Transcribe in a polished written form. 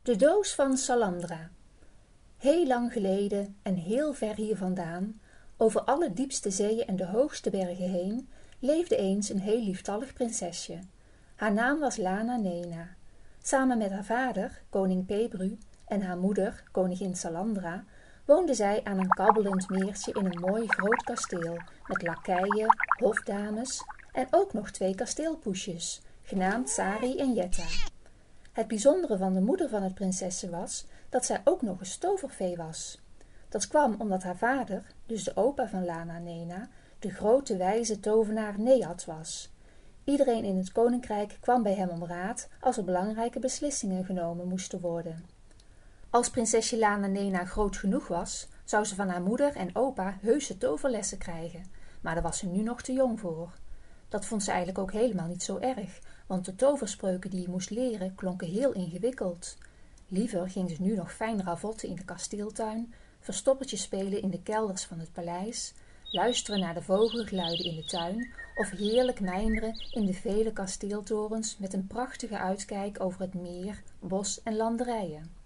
De doos van Salandra. Heel lang geleden en heel ver hier vandaan, over alle diepste zeeën en de hoogste bergen heen, leefde eens een heel lieftallig prinsesje. Haar naam was Lana Nena. Samen met haar vader, koning Pebru, en haar moeder, koningin Salandra, woonde zij aan een kabbelend meertje in een mooi groot kasteel, met lakeien, hofdames en ook nog 2 kasteelpoesjes, genaamd Sari en Jetta. Het bijzondere van de moeder van het prinsesje was dat zij ook nog eens toverfee was. Dat kwam omdat haar vader, dus de opa van Lana Nena, de grote wijze tovenaar Nehat was. Iedereen in het koninkrijk kwam bij hem om raad als er belangrijke beslissingen genomen moesten worden. Als prinsesje Lana Nena groot genoeg was, zou ze van haar moeder en opa heuse toverlessen krijgen, maar daar was ze nu nog te jong voor. Dat vond ze eigenlijk ook helemaal niet zo erg, want de toverspreuken die je moest leren klonken heel ingewikkeld. Liever ging ze nu nog fijn ravotten in de kasteeltuin, verstoppertje spelen in de kelders van het paleis, luisteren naar de vogelgeluiden in de tuin of heerlijk mijmeren in de vele kasteeltorens met een prachtige uitkijk over het meer, bos en landerijen.